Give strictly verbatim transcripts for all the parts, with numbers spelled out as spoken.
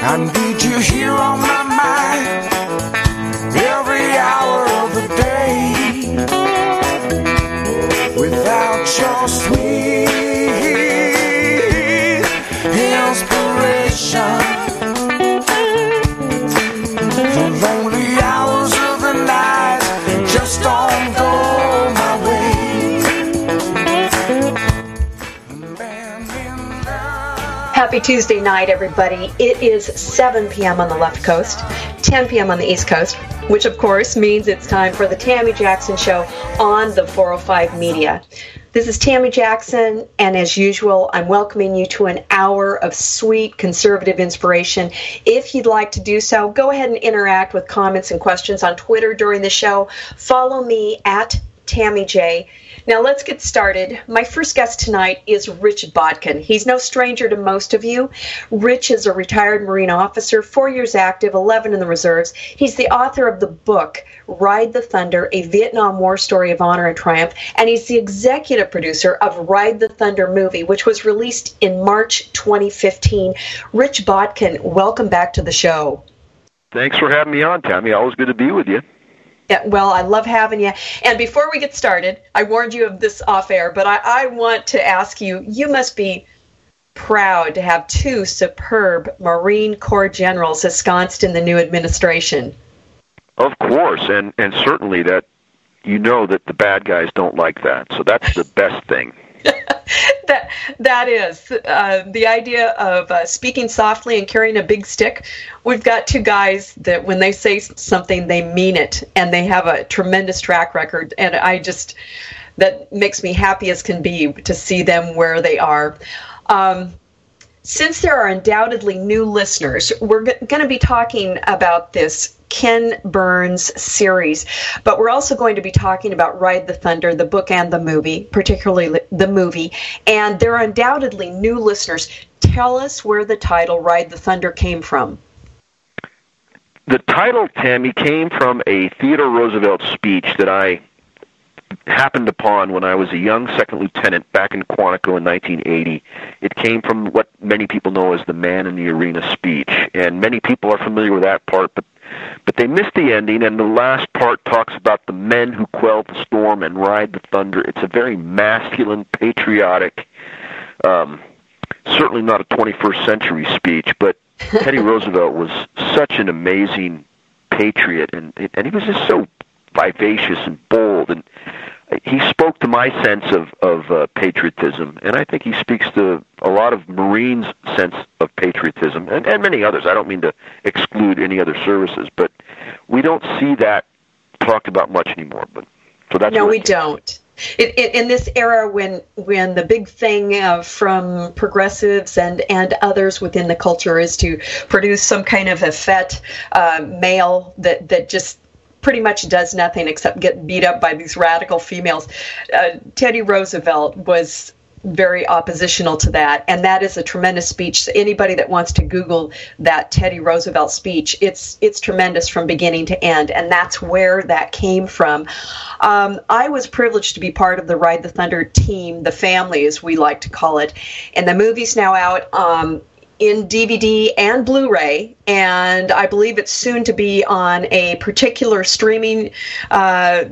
I need you here on my mind every hour of the day. Without your sweet inspiration, the lonely hours of the night just don't go my way. Happy Tuesday night, everybody. It is seven p.m. on the left coast, ten p.m. on the east coast, which of course means it's time for the Tammy Jackson Show on the four oh five Media. This is Tammy Jackson, and as usual, I'm welcoming you to an hour of sweet conservative inspiration. If you'd like to do so, go ahead and interact with comments and questions on Twitter during the show. Follow me at Tammy J. Now let's get started. My first guest tonight is Rich Bodkin. He's no stranger to most of you. Rich is a retired Marine officer, four years active, eleven in the reserves. He's the author of the book, Ride the Thunder, A Vietnam War Story of Honor and Triumph, and he's the executive producer of Ride the Thunder movie, which was released in March twenty fifteen. Rich Bodkin, welcome back to the show. Thanks for having me on, Tammy. Always good to be with you. Yeah, well, I love having you. And before we get started, I warned you of this off air, but I, I want to ask you, you must be proud to have two superb Marine Corps generals ensconced in the new administration. Of course, and, and certainly that you know that the bad guys don't like that, so that's the best thing. that that is uh, the idea of uh, speaking softly and carrying a big stick. We've got two guys that when they say something, they mean it, and they have a tremendous track record. And I just that makes me happy as can be to see them where they are. Um, since there are undoubtedly new listeners, we're g- going to be talking about this Ken Burns series, but we're also going to be talking about Ride the Thunder, the book and the movie, particularly the movie, and there are undoubtedly new listeners. Tell us where the title Ride the Thunder came from. The title, Tammy, came from a Theodore Roosevelt speech that I happened upon when I was a young second lieutenant back in Quantico in nineteen eighty. It came from what many people know as the Man in the Arena speech, and many people are familiar with that part, but But they missed the ending, and the last part talks about the men who quelled the storm and ride the thunder. It's a very masculine, patriotic, um, certainly not a twenty-first century speech, but Teddy Roosevelt was such an amazing patriot, and and he was just so vivacious and bold, and he spoke to my sense of, of uh, patriotism, and I think he speaks to a lot of Marines' sense of patriotism, and, and many others. I don't mean to exclude any other services, but we don't see that talked about much anymore. But so that's no, we don't. It, it, in this era, when when the big thing uh, from progressives and, and others within the culture is to produce some kind of effete uh, male that that just pretty much does nothing except get beat up by these radical females. Uh, Teddy Roosevelt was very oppositional to that, and that is a tremendous speech. Anybody that wants to Google that Teddy Roosevelt speech, it's it's tremendous from beginning to end, and that's where that came from. Um, I was privileged to be part of the Ride the Thunder team, the family as we like to call it, and the movie's now out um, in D V D and Blu-ray, and I believe it's soon to be on a particular streaming uh,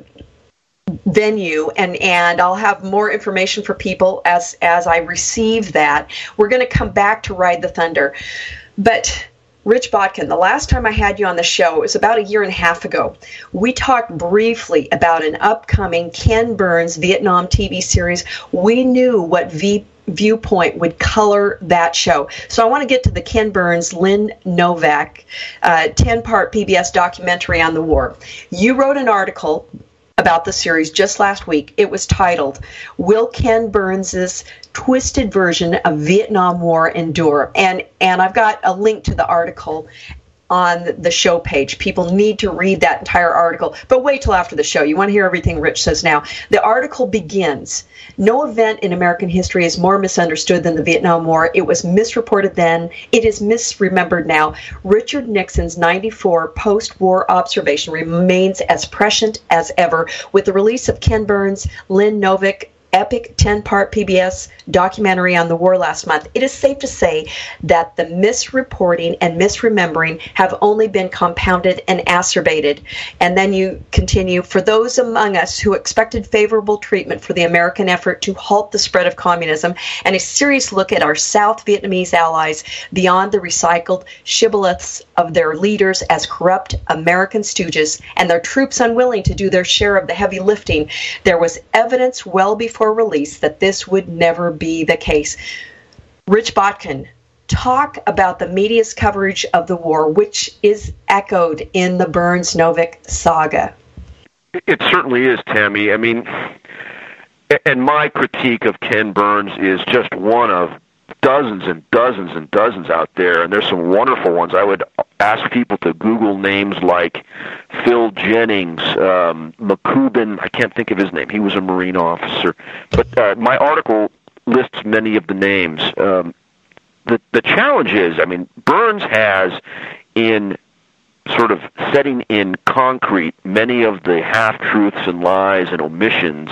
venue, and, and I'll have more information for people as, as I receive that. We're going to come back to Ride the Thunder. But Rich Bodkin, the last time I had you on the show, it was about a year and a half ago. We talked briefly about an upcoming Ken Burns Vietnam T V series. We knew what V viewpoint would color that show. So I want to get to the Ken Burns, Lynn Novak, uh, ten-part P B S documentary on the war. You wrote an article about the series just last week. It was titled, Will Ken Burns's Twisted Version of Vietnam War Endure? And, and I've got a link to the article on the show page. People need to read that entire article, but wait till after the show. You want to hear everything Rich says now. The article begins, no event in American history is more misunderstood than the Vietnam War. It was misreported then. It is misremembered now. Richard Nixon's ninety-four post-war observation remains as prescient as ever. With the release of Ken Burns, Lynn Novak, epic ten-part P B S documentary on the war last month, it is safe to say that the misreporting and misremembering have only been compounded and acerbated. And then you continue, for those among us who expected favorable treatment for the American effort to halt the spread of communism and a serious look at our South Vietnamese allies beyond the recycled shibboleths of their leaders as corrupt American stooges and their troops unwilling to do their share of the heavy lifting, there was evidence well before release that this would never be the case. Rich Botkin, talk about the media's coverage of the war, which is echoed in the Burns-Novick saga. It certainly is, Tammy. I mean, and my critique of Ken Burns is just one of dozens and dozens and dozens out there, and there's some wonderful ones. I would ask people to Google names like Phil Jennings, um, McCubbin, I can't think of his name, he was a Marine officer, but uh, my article lists many of the names. Um, the, the challenge is, I mean, Burns has, in sort of setting in concrete many of the half-truths and lies and omissions,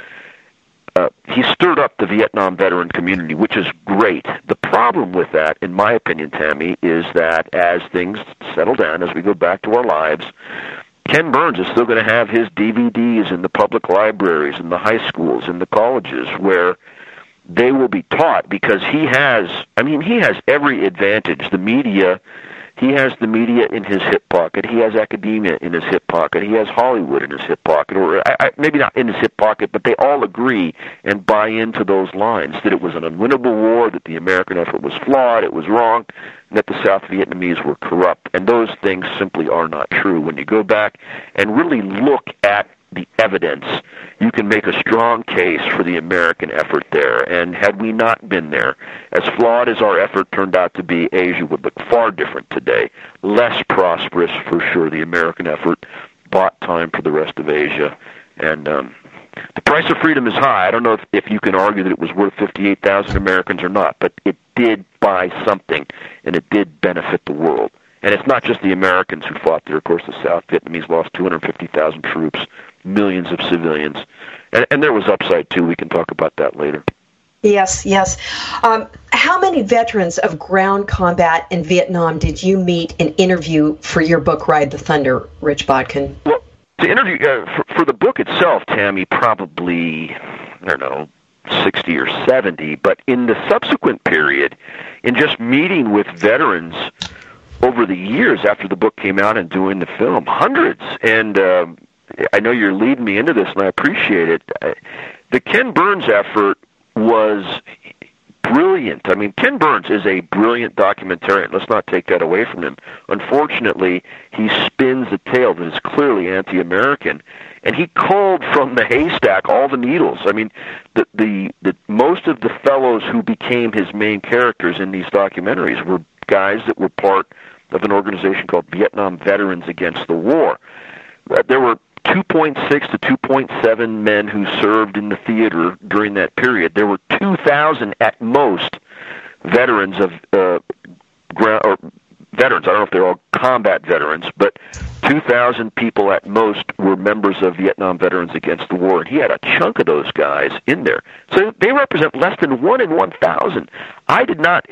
Uh, he stirred up the Vietnam veteran community, which is great. The problem with that, in my opinion, Tammy, is that as things settle down, as we go back to our lives, Ken Burns is still going to have his D V Ds in the public libraries, in the high schools, in the colleges, where they will be taught, because he has, I mean, he has every advantage. The media, he has the media in his hip pocket. He has academia in his hip pocket. He has Hollywood in his hip pocket, or I, I, maybe not in his hip pocket, but they all agree and buy into those lines, that it was an unwinnable war, that the American effort was flawed, it was wrong, and that the South Vietnamese were corrupt. And those things simply are not true. When you go back and really look at the evidence, you can make a strong case for the American effort there. And had we not been there, as flawed as our effort turned out to be, Asia would look far different today. Less prosperous, for sure. The American effort bought time for the rest of Asia. And um, the price of freedom is high. I don't know if, if you can argue that it was worth fifty-eight thousand Americans or not, but it did buy something, and it did benefit the world. And it's not just the Americans who fought there. Of course, the South Vietnamese lost two hundred fifty thousand troops, millions of civilians. And, and there was upside, too. We can talk about that later. Yes, yes. Um, how many veterans of ground combat in Vietnam did you meet and interview for your book, Ride the Thunder, Rich Botkin? Well, to interview, uh, for, for the book itself, Tammy, probably, I don't know, sixty or seventy. But in the subsequent period, in just meeting with veterans over the years after the book came out and doing the film, hundreds. And um, I know you're leading me into this, and I appreciate it. The Ken Burns effort was brilliant. I mean, Ken Burns is a brilliant documentarian. Let's not take that away from him. Unfortunately, he spins a tale that is clearly anti-American, and he culled from the haystack all the needles. I mean, the, the, the most of the fellows who became his main characters in these documentaries were guys that were part of an organization called Vietnam Veterans Against the War. There were two point six to two point seven men who served in the theater during that period. There were two thousand at most veterans of uh, ground, or veterans. I don't know if they're all combat veterans, but two thousand people at most were members of Vietnam Veterans Against the War, and he had a chunk of those guys in there. So they represent less than one in one thousand. I did not...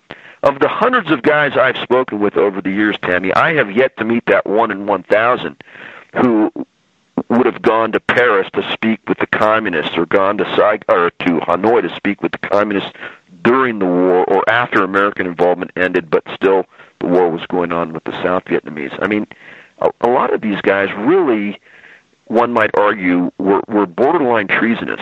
Of the hundreds of guys I've spoken with over the years, Tammy, I have yet to meet that one in one thousand who would have gone to Paris to speak with the communists, or gone to Saigon, or to Hanoi to speak with the communists during the war or after American involvement ended, but still the war was going on with the South Vietnamese. I mean, a, a lot of these guys really, one might argue, were, were borderline treasonous.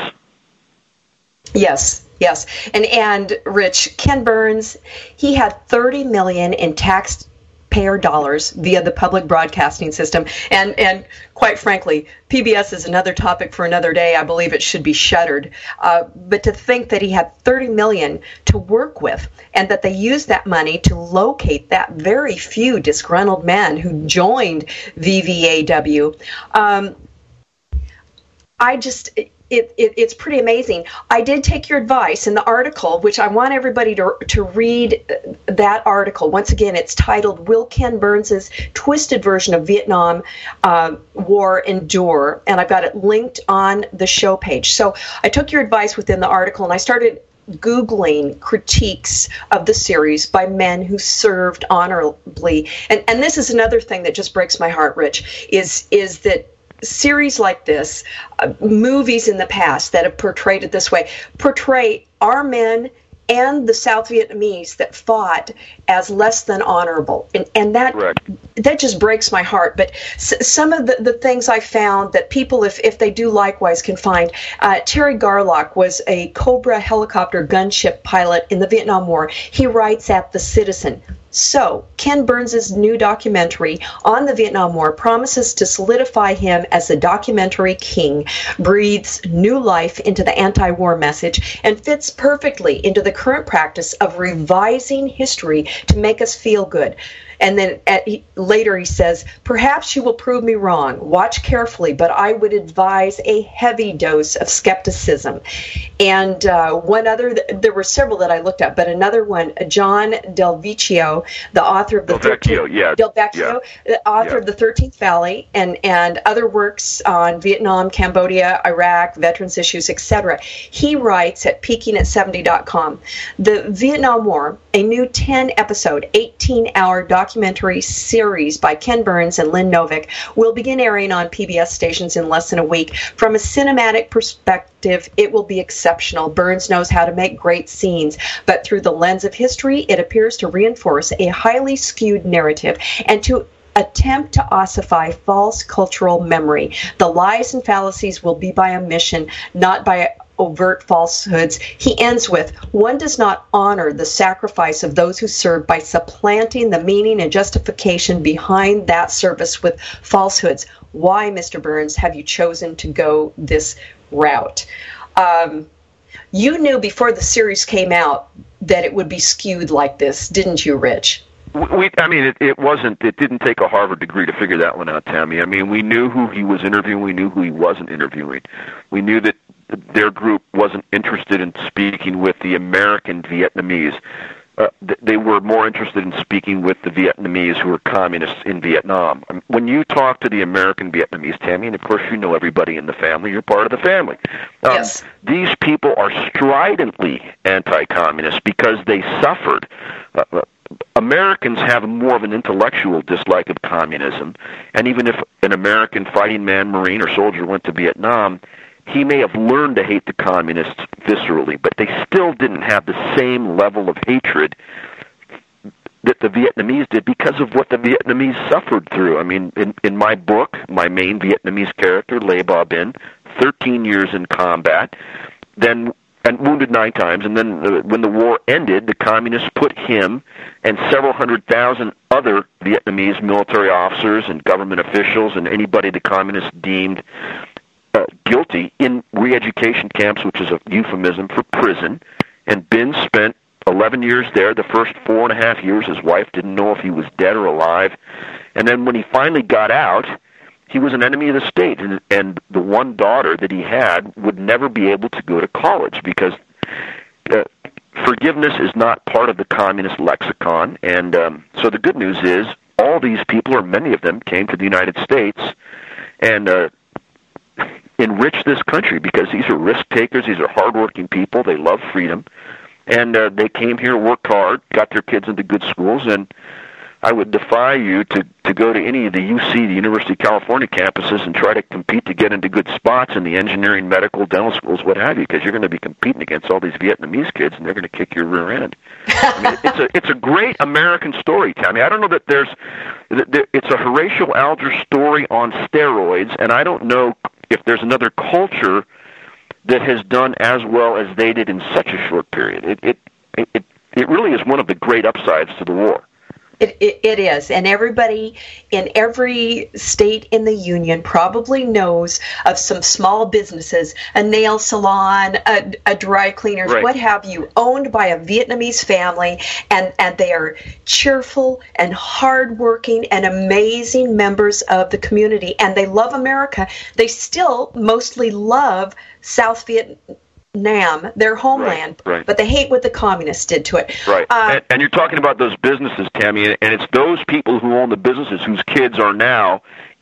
Yes, yes. And, and Rich, Ken Burns, he had thirty million dollars in taxpayer dollars via the public broadcasting system. And, and quite frankly, P B S is another topic for another day. I believe it should be shuttered. Uh, but to think that he had thirty million dollars to work with, and that they used that money to locate that very few disgruntled men who joined V V A W, um, I just... It, it, it's pretty amazing. I did take your advice in the article, which I want everybody to to read that article. Once again, it's titled, Will Ken Burns' Twisted Version of Vietnam uh, war endure, and I've got it linked on the show page. So I took your advice within the article, and I started Googling critiques of the series by men who served honorably. And and this is another thing that just breaks my heart, Rich, is is that series like this, uh, movies in the past that have portrayed it this way, portray our men and the South Vietnamese that fought as less than honorable. And, and that Correct. that just breaks my heart. But s- some of the, the things I found that people, if, if they do likewise, can find. Uh, Terry Garlock was a Cobra helicopter gunship pilot in the Vietnam War. He writes at The Citizen, so, Ken Burns' new documentary on the Vietnam War promises to solidify him as the documentary king, breathes new life into the anti-war message, and fits perfectly into the current practice of revising history to make us feel good. And then at, he, later he says, perhaps you will prove me wrong. Watch carefully, but I would advise a heavy dose of skepticism. And uh, one other, there were several that I looked at, but another one, John Del Vecchio, the author of the Del Vecchio, yeah. Del Vecchio, yeah. the author yeah. of the thirteenth Valley, and, and other works on Vietnam, Cambodia, Iraq, veterans issues, et cetera. He writes at peaking at seventy dot com, the Vietnam War, a new ten-episode, eighteen-hour documentary series by Ken Burns and Lynn Novick, will begin airing on P B S stations in less than a week. From a cinematic perspective, it will be exceptional. Burns knows how to make great scenes, but through the lens of history, it appears to reinforce a highly skewed narrative and to attempt to ossify false cultural memory. The lies and fallacies will be by omission, not by overt falsehoods. He ends with, one does not honor the sacrifice of those who serve by supplanting the meaning and justification behind that service with falsehoods. Why, Mister Burns, have you chosen to go this route? Um, you knew before the series came out that it would be skewed like this, didn't you, Rich? We, I mean, it, it wasn't, it didn't take a Harvard degree to figure that one out, Tammy. I mean, we knew who he was interviewing, we knew who he wasn't interviewing. We knew that their group wasn't interested in speaking with the American Vietnamese. Uh, th- they were more interested in speaking with the Vietnamese who were communists in Vietnam. I mean, when you talk to the American Vietnamese, Tammy, and of course you know everybody in the family, you're part of the family. Um, yes. These people are stridently anti-communist because they suffered. Uh, Americans have more of an intellectual dislike of communism, and even if an American fighting man, Marine, or soldier went to Vietnam, he may have learned to hate the communists viscerally, but they still didn't have the same level of hatred that the Vietnamese did because of what the Vietnamese suffered through. I mean, in, in my book, my main Vietnamese character, Le Ba Binh, thirteen years in combat, then and wounded nine times, and then uh, when the war ended, the communists put him and several hundred thousand other Vietnamese military officers and government officials and anybody the communists deemed Uh, guilty in re-education camps, which is a euphemism for prison. And Binh spent eleven years there. The first four and a half years, his wife didn't know if he was dead or alive. And then when he finally got out, he was an enemy of the state. And, and the one daughter that he had would never be able to go to college because uh, forgiveness is not part of the communist lexicon. And um, so the good news is all these people, or many of them, came to the United States and uh, enrich this country because these are risk takers, these are hardworking people, they love freedom, and uh, they came here, worked hard, got their kids into good schools, and I would defy you to, to go to any of the U C, the University of California campuses and try to compete to get into good spots in the engineering, medical, dental schools, what have you, because you're going to be competing against all these Vietnamese kids and they're going to kick your rear end. I mean, it's a it's a great American story, Tammy. I don't know that there's, it's a Horatio Alger story on steroids, and I don't know if there's another culture that has done as well as they did in such a short period. It it it, it really is one of the great upsides to the war. It, it, it is, and everybody in every state in the Union probably knows of some small businesses, a nail salon, a, a dry cleaners, right. what have you, owned by a Vietnamese family, and, and they are cheerful and hardworking and amazing members of the community, and they love America. They still mostly love South Vietnam. Nam, their homeland, right, right. but they hate what the communists did to it. Right, uh, and, and you're talking about those businesses, Tammy, and it's those people who own the businesses whose kids are now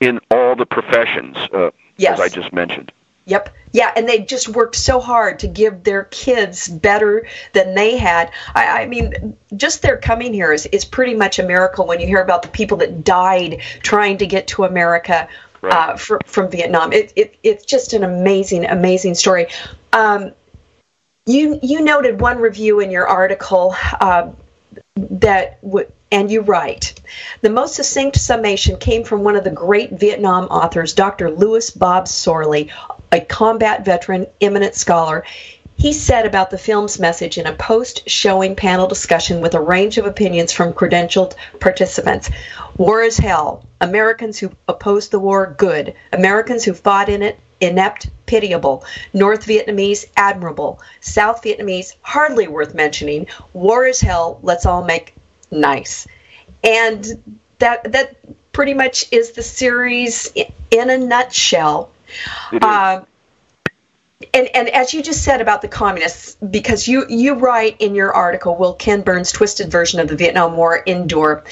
in all the professions, uh, yes. as I just mentioned. Yep. Yeah, and they just worked so hard to give their kids better than they had. I, I mean, just their coming here is, is pretty much a miracle when you hear about the people that died trying to get to America right. uh, for, from Vietnam. It, it, it's just an amazing, amazing story. Um, you you noted one review in your article uh, that would. And you write, the most succinct summation came from one of the great Vietnam authors, Doctor Louis Bob Sorley, a combat veteran, eminent scholar. He said about the film's message in a post-showing panel discussion with a range of opinions from credentialed participants. War is hell. Americans who opposed the war, good. Americans who fought in it, inept, pitiable. North Vietnamese, admirable. South Vietnamese, hardly worth mentioning. War is hell. Let's all make nice. And that that pretty much is the series in a nutshell. Uh, and and as you just said about the communists, because you, you write in your article, Will Ken Burns' twisted version of the Vietnam War endure?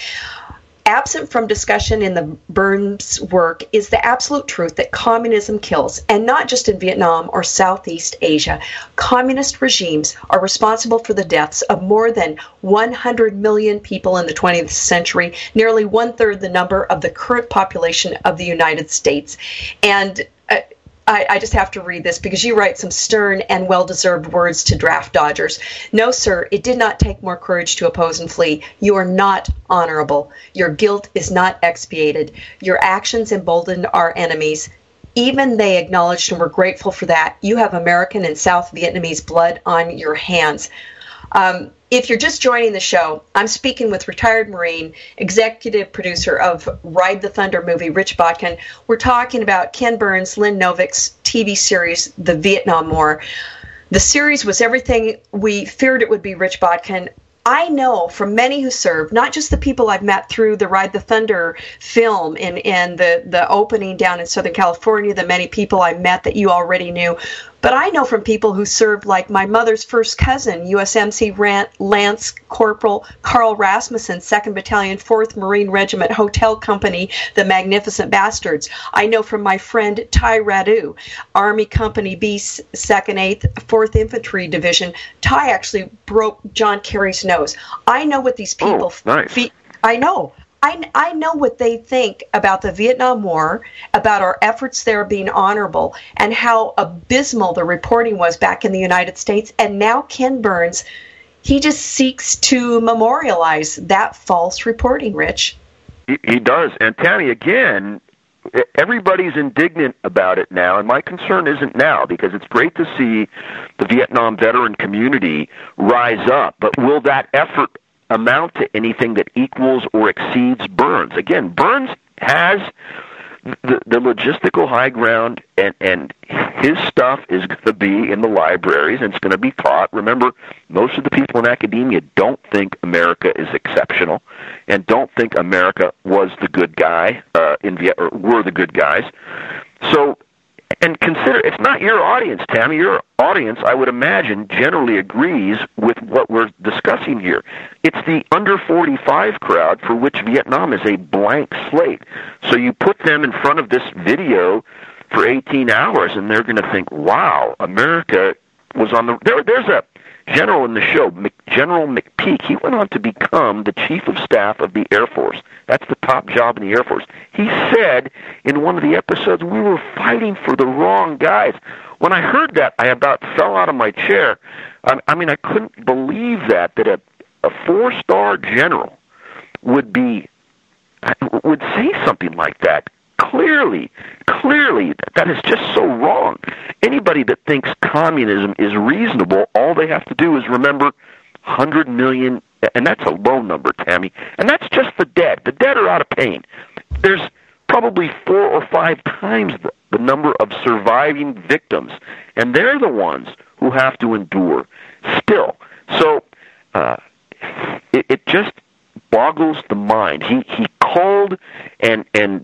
Absent from discussion in the Burns work is the absolute truth that communism kills, and not just in Vietnam or Southeast Asia. Communist regimes are responsible for the deaths of more than one hundred million people in the twentieth century, nearly one-third the number of the current population of the United States. And uh, I, I just have to read this because you write some stern and well-deserved words to draft dodgers. No, sir, it did not take more courage to oppose and flee. You are not honorable. Your guilt is not expiated. Your actions emboldened our enemies. Even they acknowledged and were grateful for that. You have American and South Vietnamese blood on your hands. Um, if you're just joining the show, I'm speaking with retired Marine, executive producer of Ride the Thunder movie, Rich Botkin. We're talking about Ken Burns, Lynn Novick's T V series, The Vietnam War. The series was everything we feared it would be, Rich Botkin. I know from many who served, not just the people I've met through the Ride the Thunder film and, and the, the opening down in Southern California, the many people I met that you already knew, but I know from people who served, like my mother's first cousin, U S M C Lance Corporal Carl Rasmussen, second Battalion, fourth Marine Regiment Hotel Company, the Magnificent Bastards. I know from my friend Ty Radu, Army Company B, second, eighth, fourth Infantry Division. Ty actually broke John Kerry's nose. I know what these people... Oh, nice. Fe- I know. I, I know what they think about the Vietnam War, about our efforts there being honorable, and how abysmal the reporting was back in the United States. And now Ken Burns, he just seeks to memorialize that false reporting, Rich. He, he does. And Tammy, again, everybody's indignant about it now, and my concern isn't now, because it's great to see the Vietnam veteran community rise up, but will that effort amount to anything that equals or exceeds Burns? Again, Burns has the, the logistical high ground, and, and his stuff is going to be in the libraries, and it's going to be taught. Remember, most of the people in academia don't think America is exceptional, and don't think America was the good guy, uh, in Viet- or were the good guys. So, and consider, it's not your audience, Tammy. Your audience, I would imagine, generally agrees with what we're discussing here. It's the under forty-five crowd for which Vietnam is a blank slate. So you put them in front of this video for eighteen hours, and they're going to think, wow, America was on the... There, there's a general in the show, General McPeak. He went on to become the Chief of Staff of the Air Force. That's the top job in the Air Force. He said in one of the episodes, we were fighting for the wrong guys. When I heard that, I about fell out of my chair. I, I mean, I couldn't believe that, that a, a four-star general would be, would say something like that. Clearly, clearly, that is just so wrong. Anybody that thinks communism is reasonable, all they have to do is remember one hundred million, and that's a low number, Tammy, and that's just the dead. The dead are out of pain. There's probably four or five times the, the number of surviving victims, and they're the ones who have to endure still. So uh, it, it just boggles the mind. He he called and and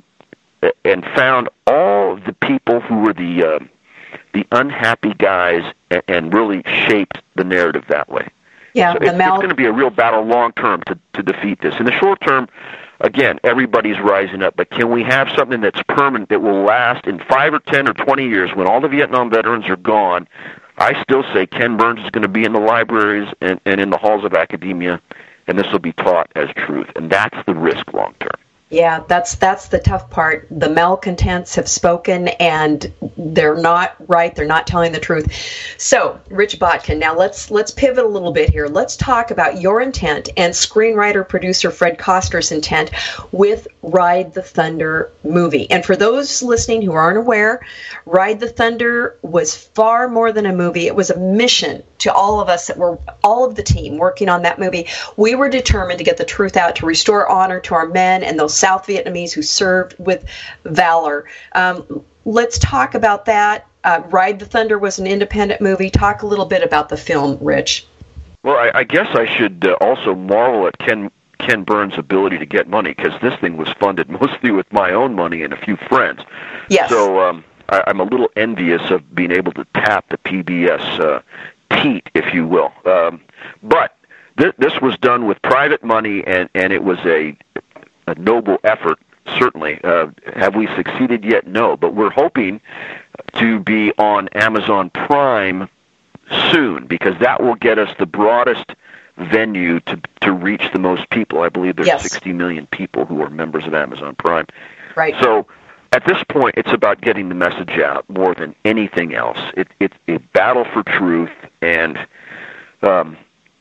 and found all of the people who were the uh, the unhappy guys, and, and really shaped the narrative that way. Yeah, so the it, mal- it's going to be a real battle long term to, to defeat this. In the short term, again, everybody's rising up, but can we have something that's permanent, that will last in five or ten or twenty years when all the Vietnam veterans are gone? I still say Ken Burns is going to be in the libraries and, and in the halls of academia, and this will be taught as truth, and that's the risk long term. Yeah, that's that's the tough part. The malcontents have spoken, and they're not right. They're not telling the truth. So, Rich Botkin, now let's let's pivot a little bit here. Let's talk about your intent and screenwriter producer Fred Koster's intent with Ride the Thunder movie. And for those listening who aren't aware, Ride the Thunder was far more than a movie. It was a mission to all of us that were all of the team working on that movie. We were determined to get the truth out, to restore honor to our men and those South Vietnamese who served with valor. Um, let's talk about that. Uh, Ride the Thunder was an independent movie. Talk a little bit about the film, Rich. Well, I, I guess I should uh, also marvel at Ken Ken Burns' ability to get money, because this thing was funded mostly with my own money and a few friends. Yes. So um, I, I'm a little envious of being able to tap the P B S uh, teat, if you will. Um, but th- this was done with private money, and, and it was a a noble effort, certainly. Uh, have we succeeded yet? No, but we're hoping to be on Amazon Prime soon, because that will get us the broadest venue to to reach the most people. I believe there's yes. sixty million people who are members of Amazon Prime. Right. So at this point, it's about getting the message out more than anything else. It, it, a battle for truth, and um,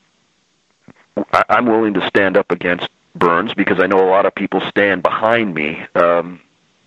I, I'm willing to stand up against Burns, because I know a lot of people stand behind me, um,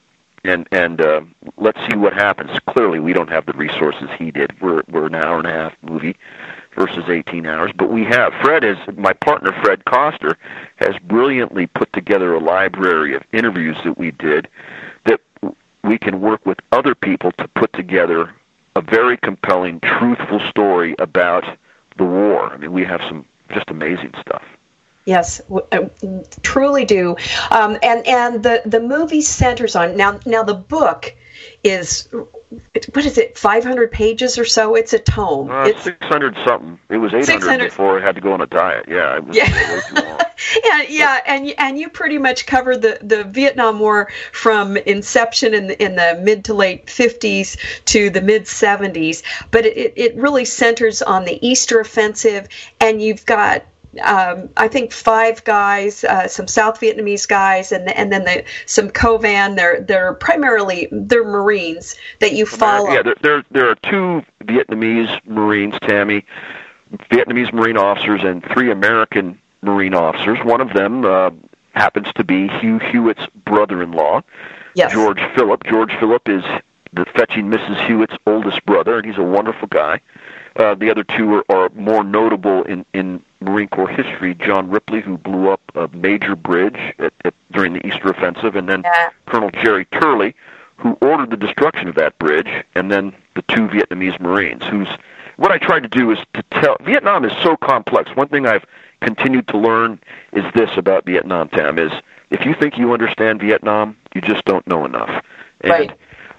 and and uh, let's see what happens. Clearly, we don't have the resources he did. We're we're an hour and a half movie versus eighteen hours, but we have. Fred is my partner. Fred Koster has brilliantly put together a library of interviews that we did that we can work with other people to put together a very compelling, truthful story about the war. I mean, we have some just amazing stuff. Yes, w- truly do. Um, and and the, the movie centers on, now Now the book is, what is it, five hundred pages or so? It's a tome. Uh, it's six hundred something. It was eight hundred before I had to go on a diet. Yeah, it was yeah. way too long. yeah, yeah, and and you pretty much covered the, the Vietnam War from inception in the, in the mid to late fifties to the mid seventies, but it, it really centers on the Easter Offensive, and you've got Um, I think five guys, uh, some South Vietnamese guys, and and then the, some Covan. They're they're primarily they're Marines that you follow. Yeah, there there, there are two Vietnamese Marines, Tammy, Vietnamese Marine officers, and three American Marine officers. One of them uh, happens to be Hugh Hewitt's brother-in-law, yes. George Phillip. George Phillip is the fetching Missus Hewitt's oldest brother, and he's a wonderful guy. Uh, the other two are, are more notable in, in Marine Corps history. John Ripley, who blew up a major bridge at, at, during the Easter Offensive, and then yeah. Colonel Jerry Turley, who ordered the destruction of that bridge, and then the two Vietnamese Marines. Who's what I tried to do is to tell. Vietnam is so complex. One thing I've continued to learn is this about Vietnam, Tam, is if you think you understand Vietnam, you just don't know enough. And, right.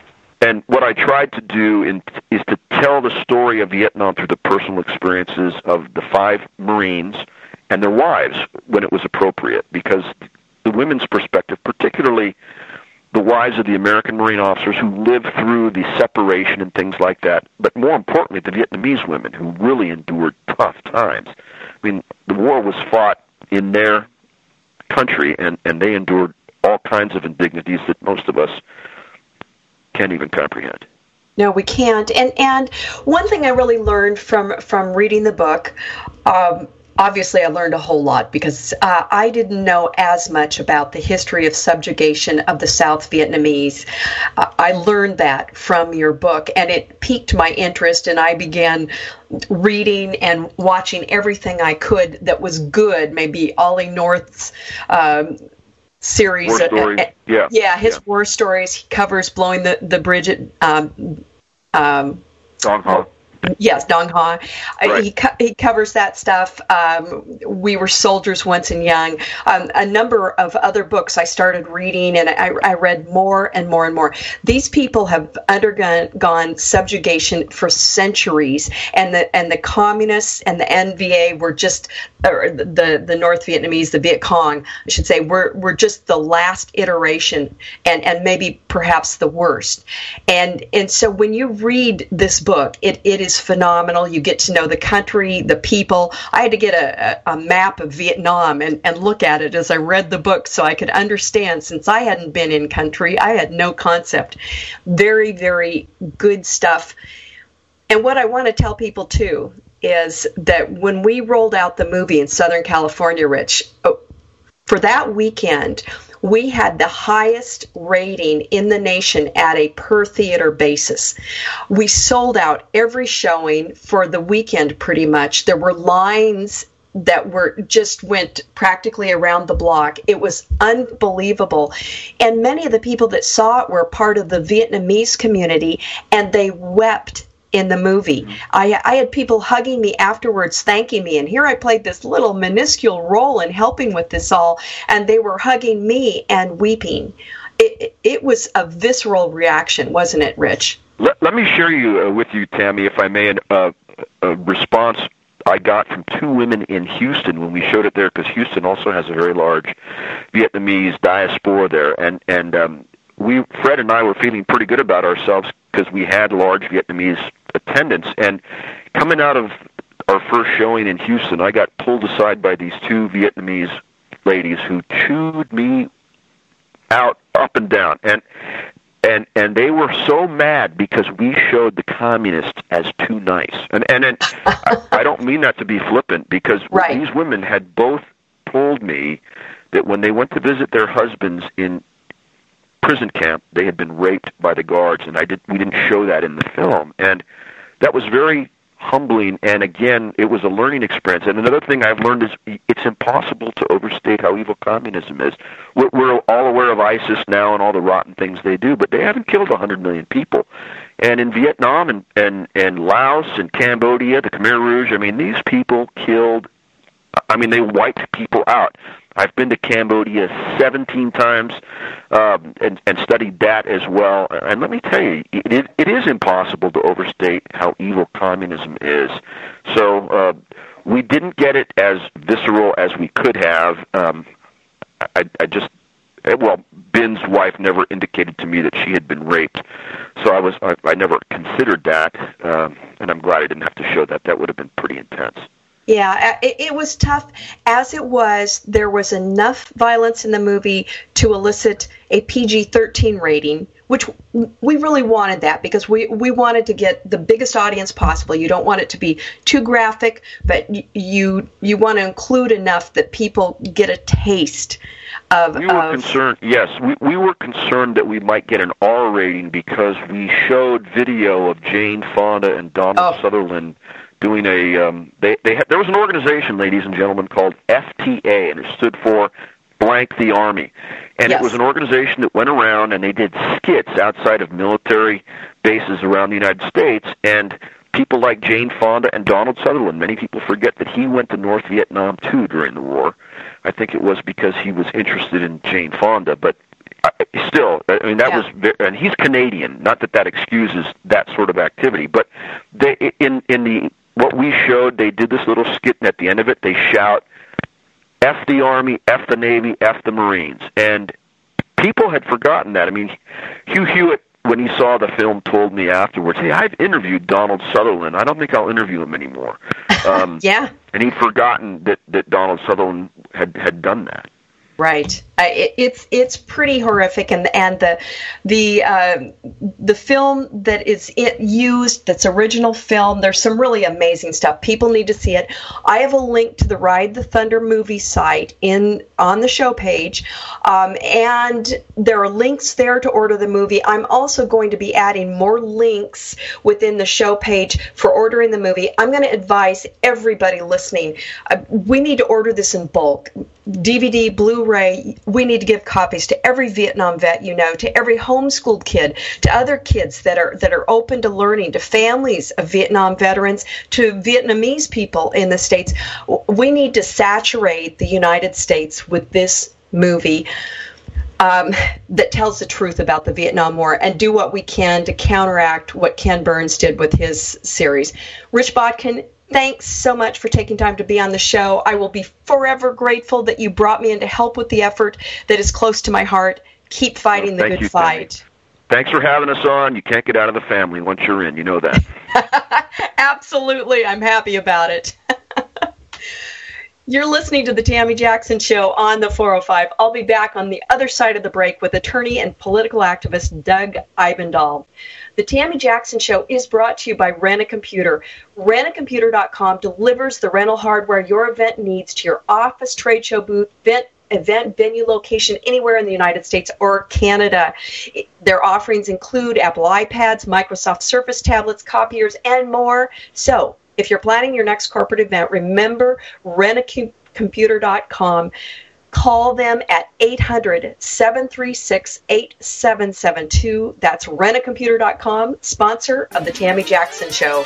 And what I tried to do in, is to tell the story of Vietnam through the personal experiences of the five Marines and their wives when it was appropriate, because the women's perspective, particularly the wives of the American Marine officers who lived through the separation and things like that, but more importantly, the Vietnamese women who really endured tough times. I mean, the war was fought in their country, and, and they endured all kinds of indignities that most of us can't even comprehend. No, we can't. And and one thing I really learned from from reading the book, um, obviously I learned a whole lot, because uh, I didn't know as much about the history of subjugation of the South Vietnamese. Uh, I learned that from your book, and it piqued my interest, and I began reading and watching everything I could that was good, maybe Ollie North's um series. War stories. Uh, yeah. Yeah, his yeah. war stories. He covers blowing the, the bridge at um, um, Dong Ho. Yes, Dong Ha. Right. He co- he covers that stuff. Um, we Were Soldiers Once and Young. Um, a number of other books I started reading, and I, I read more and more and more. These people have undergone gone subjugation for centuries, and the and the communists and the N V A were just, or the the North Vietnamese, the Viet Cong, I should say, were were just the last iteration, and and maybe perhaps the worst. And and so when you read this book, it it is phenomenal. You get to know the country, the people. I had to get a, a, a map of Vietnam and, and look at it as I read the book so I could understand. Since I hadn't been in country, I had no concept. Very, very good stuff. And what I want to tell people, too, is that when we rolled out the movie in Southern California, Rich, oh, for that weekend, we had the highest rating in the nation at a per theater basis. We sold out every showing for the weekend pretty much. There were lines that were just went practically around the block. It was unbelievable. And many of the people that saw it were part of the Vietnamese community, and they wept in the movie. I, I had people hugging me afterwards, thanking me, and here I played this little minuscule role in helping with this all, and they were hugging me and weeping. It, it was a visceral reaction, wasn't it, Rich? Let, let me share you uh, with you, Tammy, if I may, an, uh, a response I got from two women in Houston when we showed it there, because Houston also has a very large Vietnamese diaspora there, and and um, we, Fred and I, were feeling pretty good about ourselves because we had large Vietnamese attendance. And coming out of our first showing in Houston, I got pulled aside by these two Vietnamese ladies who chewed me out up and down. And and and they were so mad because we showed the communists as too nice. And and, and I, I don't mean that to be flippant, because right. these women had both told me that when they went to visit their husbands in prison camp, they had been raped by the guards, and I did. We didn't show that in the film, and that was very humbling. And again, it was a learning experience. And another thing I've learned is it's impossible to overstate how evil communism is. We're, we're all aware of ISIS now and all the rotten things they do, but they haven't killed one hundred million people. And in Vietnam and and and Laos and Cambodia, the Khmer Rouge, I mean, these people killed. I mean, they wiped people out. I've been to Cambodia seventeen times um, and, and studied that as well. And let me tell you, it, it is impossible to overstate how evil communism is. So uh, we didn't get it as visceral as we could have. Um, I, I just, well, Bin's wife never indicated to me that she had been raped, so I was I, I never considered that, um, and I'm glad I didn't have to show that. That would have been pretty intense. Yeah, it, it was tough. As it was, there was enough violence in the movie to elicit a P G thirteen rating, which we really wanted that because we, we wanted to get the biggest audience possible. You don't want it to be too graphic, but you you want to include enough that people get a taste of... We were of, concerned, yes, we, we were concerned that we might get an R rating because we showed video of Jane Fonda and Donald oh. Sutherland doing a, um, they, they had, there was an organization, ladies and gentlemen, called F T A, and it stood for Blank the Army. And yes. It was an organization that went around and they did skits outside of military bases around the United States, and people like Jane Fonda and Donald Sutherland, many people forget that he went to North Vietnam too during the war. I think it was because he was interested in Jane Fonda, but still, I mean, that yeah. was, and he's Canadian, not that that excuses that sort of activity, but they, in, in the, what we showed, they did this little skit, and at the end of it, they shout, F the Army, F the Navy, F the Marines. And people had forgotten that. I mean, Hugh Hewitt, when he saw the film, told me afterwards, hey, I've interviewed Donald Sutherland. I don't think I'll interview him anymore. Um, yeah. And he'd forgotten that, that Donald Sutherland had, had done that. Right. Uh, it, it's it's pretty horrific, and and the the uh, the film that is it used, that's original film. There's some really amazing stuff. People need to see it. I have a link to the Ride the Thunder movie site in on the show page, um, and there are links there to order the movie. I'm also going to be adding more links within the show page for ordering the movie. I'm going to advise everybody listening. Uh, we need to order this in bulk. D V D, Blu-ray, we need to give copies to every Vietnam vet you know, to every homeschooled kid, to other kids that are that are open to learning, to families of Vietnam veterans, to Vietnamese people in the States. We need to saturate the United States with this movie um, that tells the truth about the Vietnam War, and do what we can to counteract what Ken Burns did with his series. Rich Bodkin, thanks so much for taking time to be on the show. I will be forever grateful that you brought me in to help with the effort that is close to my heart. Keep fighting well, the good you, fight. Tammy. Thanks for having us on. You can't get out of the family once you're in. You know that. Absolutely. I'm happy about it. You're listening to the Tammy Jackson Show on the four oh five. I'll be back on the other side of the break with attorney and political activist Doug Eibendahl. The Tammy Jackson Show is brought to you by Rent a Computer. Rent a Computer dot com delivers the rental hardware your event needs to your office, trade show booth, event, event venue location anywhere in the United States or Canada. Their offerings include Apple iPads, Microsoft Surface tablets, copiers, and more. So, if you're planning your next corporate event, remember Rent a Computer dot com. Call them at eight hundred, seven three six, eight seven seven two. That's Rent a Computer dot com, sponsor of the Tammy Jackson Show.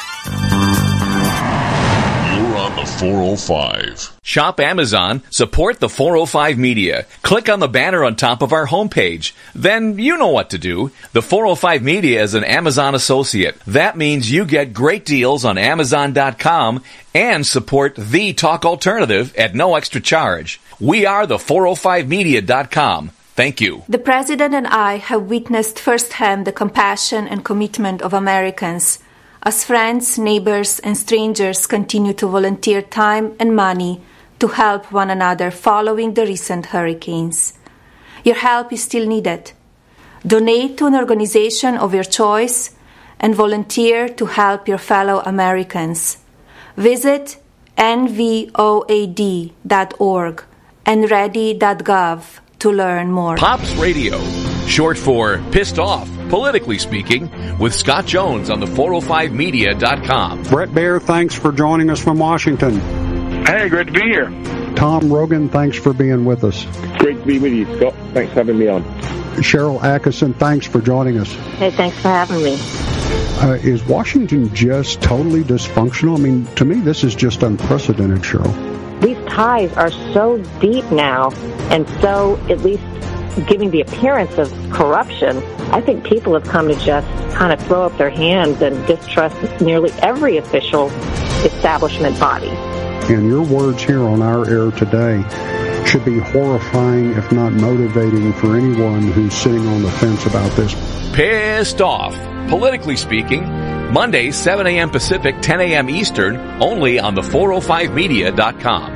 You're on the four oh five. Shop Amazon, support the four oh five Media. Click on the banner on top of our homepage. Then you know what to do. The four oh five Media is an Amazon associate. That means you get great deals on Amazon dot com and support the talk alternative at no extra charge. We are the four oh five media dot com. Thank you. The President and I have witnessed firsthand the compassion and commitment of Americans as friends, neighbors, and strangers continue to volunteer time and money to help one another following the recent hurricanes. Your help is still needed. Donate to an organization of your choice and volunteer to help your fellow Americans. Visit N V O A D dot org and ready dot gov to learn more. Pops Radio, short for Pissed Off, politically speaking, with Scott Jones on the four oh five media dot com. Brett Baer, thanks for joining us from Washington. Hey, great to be here. Tom Rogan, thanks for being with us. Great to be with you, Scott. Thanks for having me on. Cheryl Atkinson, thanks for joining us. Hey, thanks for having me. Uh, is Washington just totally dysfunctional? I mean, to me, this is just unprecedented, Cheryl. These ties are so deep now, and so at least giving the appearance of corruption. I think people have come to just kind of throw up their hands and distrust nearly every official establishment body. And your words here on our air today should be horrifying, if not motivating, for anyone who's sitting on the fence about this. Pissed Off, politically speaking, Monday, seven a.m. Pacific, ten a.m. Eastern, only on the four oh five media dot com.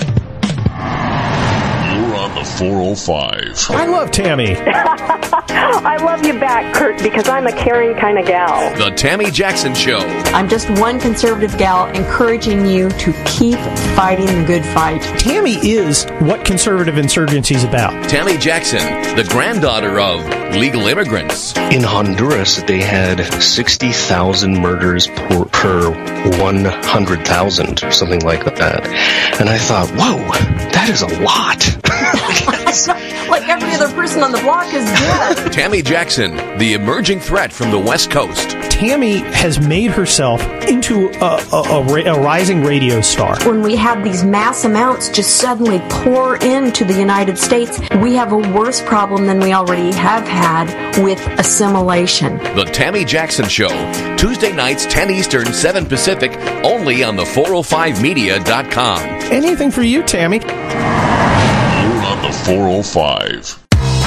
You're on the four oh five. I love Tammy. I love you back, Kurt, because I'm a caring kind of gal. The Tammy Jackson Show. I'm just one conservative gal encouraging you to keep fighting the good fight. Tammy is what conservative insurgency is about. Tammy Jackson, the granddaughter of legal immigrants. In Honduras, they had sixty thousand murders per, per one hundred thousand, or something like that. And I thought, whoa, that is a lot. Like every other person on the block is dead. Tammy Jackson, the emerging threat from the West Coast. Tammy has made herself into a, a, a, a rising radio star. When we have these mass amounts just suddenly pour into the United States, we have a worse problem than we already have had with assimilation. The Tammy Jackson Show, Tuesday nights, ten Eastern, seven Pacific, only on the four oh five media dot com. Anything for you, Tammy. You're on the four oh five.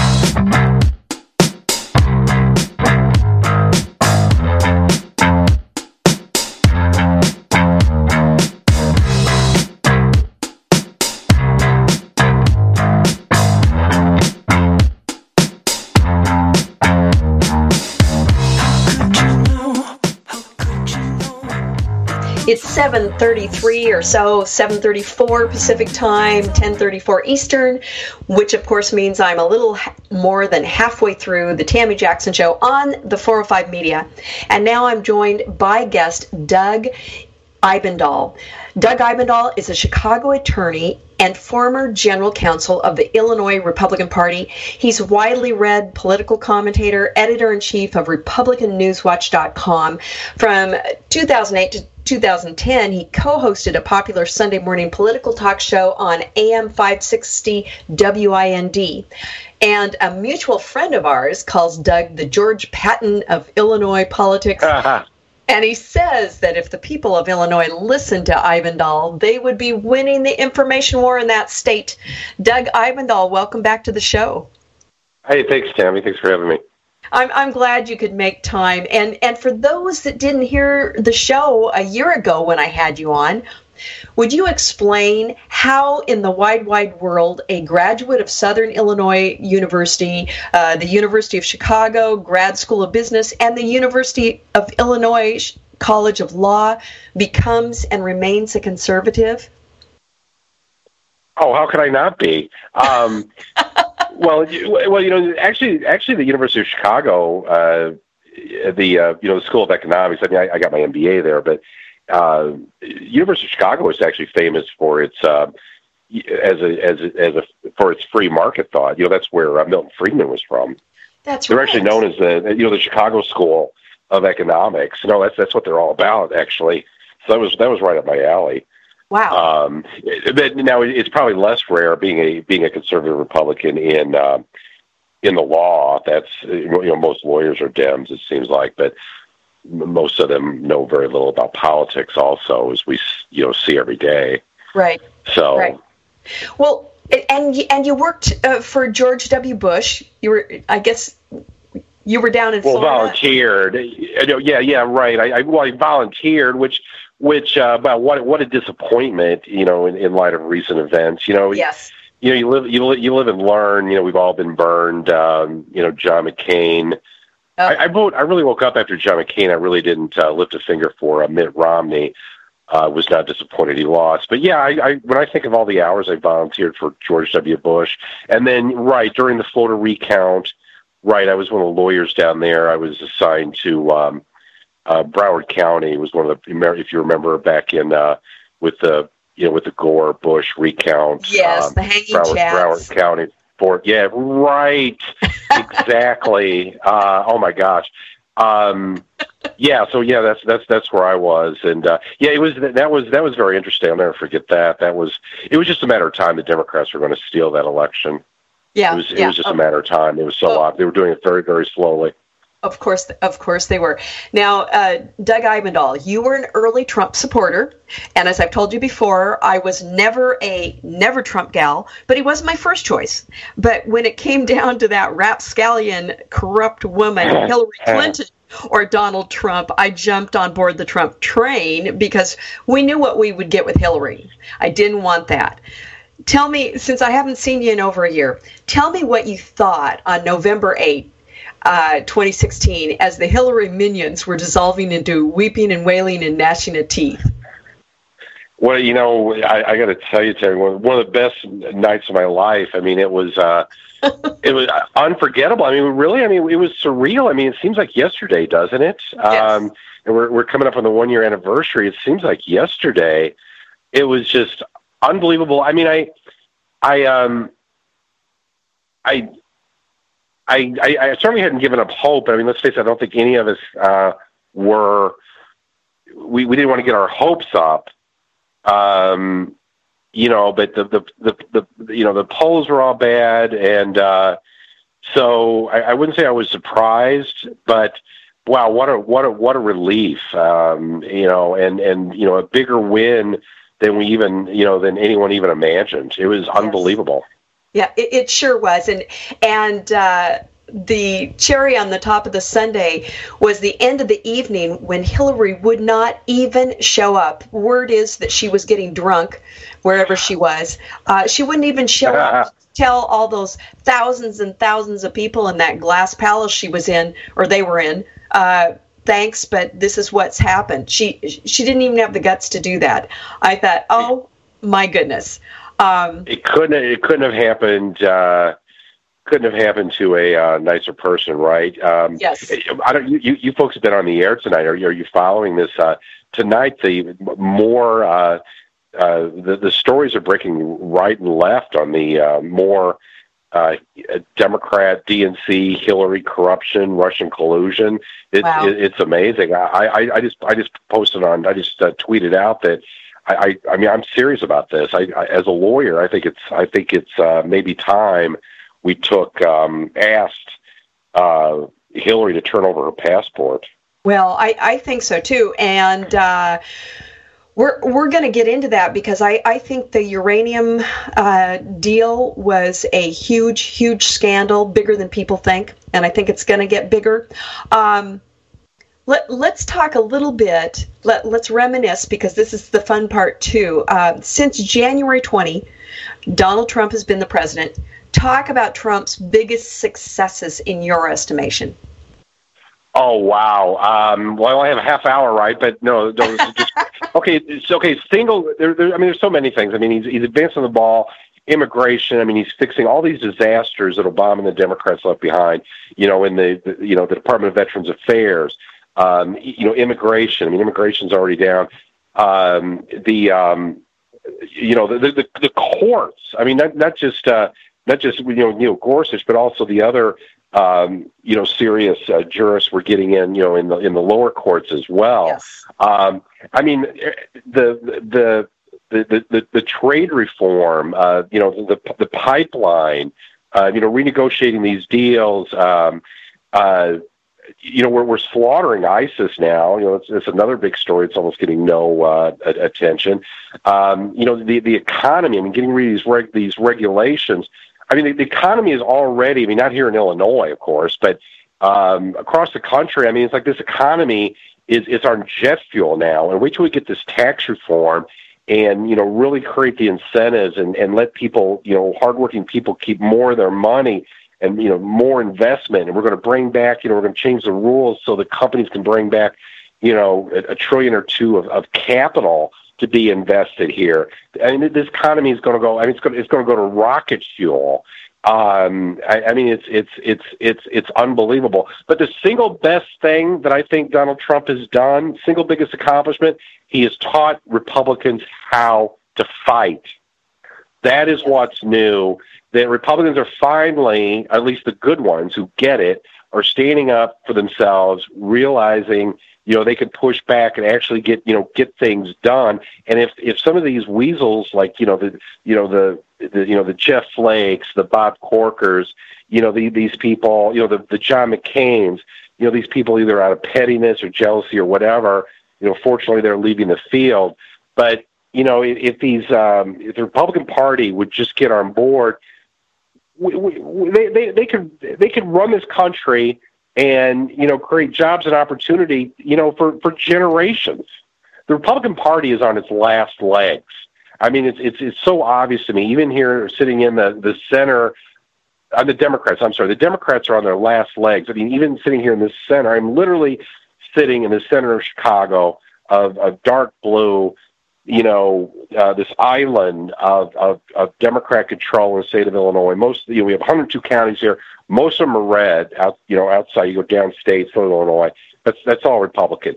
It's seven thirty-three or so, seven thirty-four Pacific time, ten thirty-four Eastern, which of course means I'm a little more than halfway through the Tammy Jackson Show on the four oh five Media. And now I'm joined by guest Doug Eibendahl. Doug Eibendahl is a Chicago attorney and former general counsel of the Illinois Republican Party. He's a widely read political commentator, editor-in-chief of Republican News Watch dot com. From two thousand eight to two thousand ten, he co-hosted a popular Sunday morning political talk show on A M five sixty W I N D. And a mutual friend of ours calls Doug the George Patton of Illinois politics. Uh-huh. And he says that if the people of Illinois listened to Ivandahl, they would be winning the information war in that state. Doug Ivandahl, welcome back to the show. Hey, thanks, Tammy. Thanks for having me. I'm I'm glad you could make time. And and for those that didn't hear the show a year ago when I had you on, would you explain how in the wide, wide world a graduate of Southern Illinois University, uh, the University of Chicago, Grad School of Business, and the University of Illinois College of Law becomes and remains a conservative? Oh, how could I not be? Um, well, you, well, you know, actually, actually, the University of Chicago, uh, the uh, you know, the School of Economics. I mean, I, I got my M B A there, but uh, University of Chicago is actually famous for its uh, as a as a, as a for its free market thought. You know, that's where uh, Milton Friedman was from. That's they're right. actually known as the you know the Chicago School of Economics. No, that's that's what they're all about, actually. So that was that was right up my alley. Wow. Um, but now it's probably less rare being a being a conservative Republican in uh, in the law. That's you know most lawyers are Dems, it seems like, but most of them know very little about politics. Also, as we you know see every day. Right. So. Right. Well, and and you worked uh, for George W. Bush. You were, I guess. You were down in well, Florida. volunteered. Yeah, yeah, right. I, I, well, I volunteered, which, which, uh, well, what, what a disappointment, you know, in, in light of recent events. You know, yes. You know, you live, you live, you live and learn. You know, we've all been burned. Um, you know, John McCain. Oh. I, I vote. I really woke up after John McCain. I really didn't uh, lift a finger for uh, Mitt Romney. Uh, was not disappointed he lost. But yeah, I, I, when I think of all the hours I volunteered for George W. Bush, and then right during the Florida recount. Right, I was one of the lawyers down there. I was assigned to um, uh, Broward County. It was one of the, if you remember, back in uh, with the you know with the Gore Bush recount. Yes, um, the hanging Broward, chads. Broward County. For yeah, right, exactly. uh, oh my gosh. Um, yeah, so yeah, that's that's that's where I was, and uh, yeah, it was that was that was very interesting. I'll never forget that. That was it was just a matter of time the Democrats were going to steal that election. Yeah, it was, yeah. it was just a matter of time. It was so oh. odd. They were doing it very, very slowly. Of course, of course they were. Now, uh, Doug Ivandahl, you were an early Trump supporter, and as I've told you before, I was never a never Trump gal, but he wasn't my first choice. But when it came down to that rapscallion, corrupt woman, Hillary Clinton, or Donald Trump, I jumped on board the Trump train because we knew what we would get with Hillary. I didn't want that. Tell me, since I haven't seen you in over a year, tell me what you thought on November eighth, uh, twenty sixteen, as the Hillary minions were dissolving into weeping and wailing and gnashing of teeth. Well, you know, I, I got to tell you, Terry, one of the best nights of my life. I mean, it was uh, it was unforgettable. I mean, really, I mean, it was surreal. I mean, it seems like yesterday, doesn't it? Yes. Um, and we're we're coming up on the one year anniversary. It seems like yesterday. It was just unbelievable. I mean, I, I, um, I, I, I, I certainly hadn't given up hope. I mean, let's face it. I don't think any of us uh, were. We, we didn't want to get our hopes up, um, you know. But the, the the the you know the polls were all bad, and uh, so I, I wouldn't say I was surprised, but wow, what a what a what a relief, um, you know, and and you know a bigger win than we even, you know, than anyone even imagined. It was unbelievable. Yeah, it, it sure was. And and uh, the cherry on the top of the sundae was the end of the evening when Hillary would not even show up. Word is that she was getting drunk wherever she was. Uh, she wouldn't even show up to tell all those thousands and thousands of people in that glass palace she was in, or they were in, uh, thanks, but this is what's happened. She she didn't even have the guts to do that. I thought, oh my goodness, um, it couldn't it couldn't have happened. Uh, couldn't have happened to a uh, nicer person, right? Um, yes. I don't. You, you folks have been on the air tonight. Are you, are you following this uh, tonight? The more uh, uh, the the stories are breaking right and left on the uh, more uh, Democrat, D N C, Hillary corruption, Russian collusion. It's Wow. it, it's amazing. I, I, I just I just posted on. I just uh, tweeted out that. I, I, I mean, I'm serious about this. I, I, as a lawyer, I think it's, I think it's uh, maybe time we took um, asked uh, Hillary to turn over her passport. Well, I, I think so too, and uh, we're we're going to get into that because I, I think the uranium uh, deal was a huge, huge scandal, bigger than people think, and I think it's going to get bigger. Um, Let, let's talk a little bit, let, let's reminisce, because this is the fun part too. Uh, since January twentieth, Donald Trump has been the president. Talk about Trump's biggest successes in your estimation. Oh, wow. Um, well, I have a half hour, right? But no, those just, okay, it's okay, single, there, there, I mean, there's so many things. I mean, he's, he's advancing the ball. Immigration. I mean, he's fixing all these disasters that Obama and the Democrats left behind, you know, in the, the you know, the Department of Veterans Affairs. Um, you know, immigration. I mean, immigration's already down. Um, the, um, you know, the, the the courts. I mean, not not just uh, not just you know Neil Gorsuch, but also the other um, you know serious uh, jurists we're getting in you know in the in the lower courts as well. Yes. Um, I mean, the the the the, the, the trade reform. Uh, you know, the the pipeline. Uh, you know, renegotiating these deals. Um, uh, You know, we're we're slaughtering ISIS now. You know, it's, it's another big story. It's almost getting no uh, attention. Um, you know, the the economy. I mean, getting rid of these reg, these regulations. I mean, the, the economy is already. I mean, not here in Illinois, of course, but um, across the country. I mean, it's like this economy is it's our jet fuel now. And wait till we get this tax reform, and you know, really create the incentives and and let people, you know, hardworking people keep more of their money. And, you know, more investment. And we're going to bring back, you know, we're going to change the rules so the companies can bring back, you know, a, a trillion or two of, of capital to be invested here. I mean, this economy is going to go, I mean, it's going to, it's going to go to rocket fuel. Um, I, I mean, it's, it's, it's, it's, it's unbelievable. But the single best thing that I think Donald Trump has done, single biggest accomplishment, he has taught Republicans how to fight. That is what's new. That Republicans are finally, at least the good ones who get it, are standing up for themselves, realizing, you know, they can push back and actually get, you know, get things done. And if, if some of these weasels, like, you know, the, you know, the, the you know, the Jeff Flakes, the Bob Corkers, you know, the, these people, you know, the, the John McCains, you know, these people either out of pettiness or jealousy or whatever, you know, fortunately they're leaving the field. But, you know, if, if these, um, if the Republican Party would just get on board, We, we, they, they, they could they could run this country and, you know, create jobs and opportunity, you know, for, for generations. The Republican Party is on its last legs. I mean, it's it's it's so obvious to me, even here sitting in the, the center, uh, the Democrats, I'm sorry, the Democrats are on their last legs. I mean, even sitting here in the center, I'm literally sitting in the center of Chicago, of, of dark blue, you know, uh, this island of, of, of Democrat control in the state of Illinois. Most, you know, we have one hundred two counties here. Most of them are red. Out, you know, outside you go downstate, Southern Illinois. That's that's all Republican.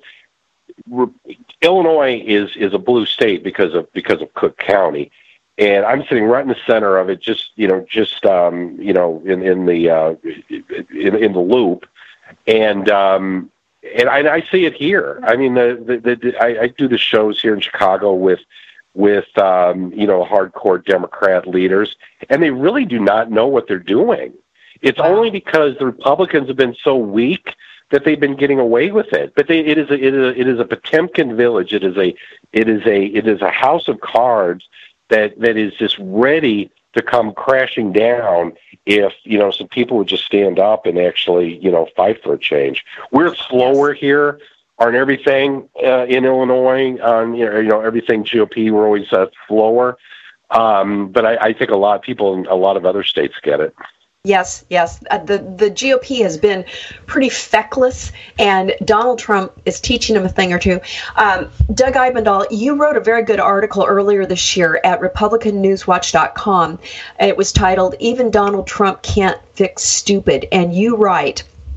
Re- Illinois is is a blue state because of because of Cook County, and I'm sitting right in the center of it. Just you know, just um, you know, in in the uh, in, in the loop, and. Um, And I, I see it here. I mean, the, the, the I, I do the shows here in Chicago with, with um, you know, hardcore Democrat leaders, and they really do not know what they're doing. It's only because the Republicans have been so weak that they've been getting away with it. But they, it is a, it is a, it is a Potemkin village. It is a it is a it is a house of cards that, that is just ready to come crashing down if, you know, some people would just stand up and actually, you know, fight for a change. We're slower here on everything uh, in Illinois, on, you know, you know, everything G O P, we're always uh, slower. Um, but I, I think a lot of people in a lot of other states get it. Yes, yes. Uh, the the G O P has been pretty feckless, and Donald Trump is teaching them a thing or two. Um, Doug Eibendahl, you wrote a very good article earlier this year at Republican News Watch dot com. It was titled, "Even Donald Trump Can't Fix Stupid," and you write,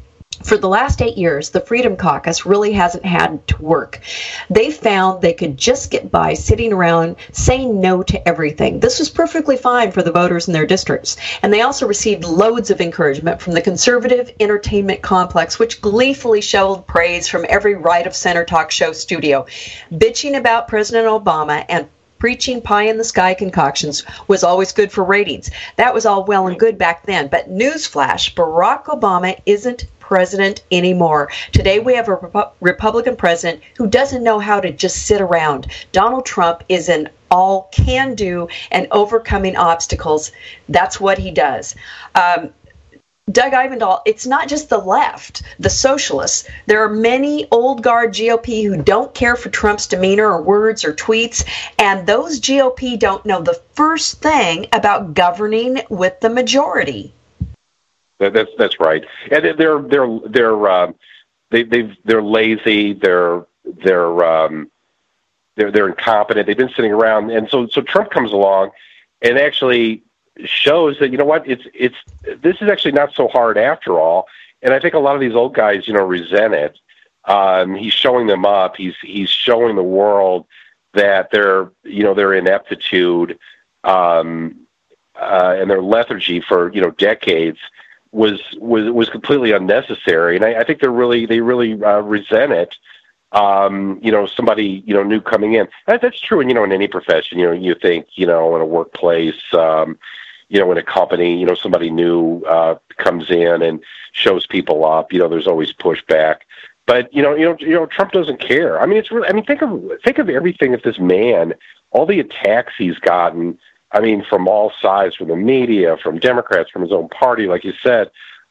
For the last eight years, the Freedom Caucus really hasn't had to work. They found they could just get by sitting around saying no to everything. This was perfectly fine for the voters in their districts. And they also received loads of encouragement from the conservative entertainment complex, which gleefully shoveled praise from every right-of-center talk show studio. Bitching about President Obama and preaching pie-in-the-sky concoctions was always good for ratings. That was all well and good back then. But newsflash, Barack Obama isn't president anymore. Today we have a Repu- Republican president who doesn't know how to just sit around. Donald Trump is an all can do and overcoming obstacles. That's what he does. Um, Doug Eibendahl, it's not just the left, the socialists. There are many old guard G O P who don't care for Trump's demeanor or words or tweets, and those G O P don't know the first thing about governing with the majority. That, that's that's right, and they're they're they're uh, they they've they're lazy. They're they're um, they're they're incompetent. They've been sitting around, and so so Trump comes along, and actually shows that, you know what, it's it's this is actually not so hard after all. And I think a lot of these old guys, you know, resent it. Um, he's showing them up. He's he's showing the world that their you know their ineptitude um, uh, and their lethargy for you know decades was was was completely unnecessary. And I, I think they're really they really uh, resent it. Um, you know, somebody you know new coming in. That, that's true. And you know, in any profession, you know, you think you know in a workplace. Um, you know, in a company, you know, somebody new uh, comes in and shows people up, you know, there's always pushback. But, you know, you know, you know, Trump doesn't care. I mean, it's really, I mean, think of, think of everything that this man, all the attacks he's gotten, I mean, from all sides, from the media, from Democrats, from his own party, like you said.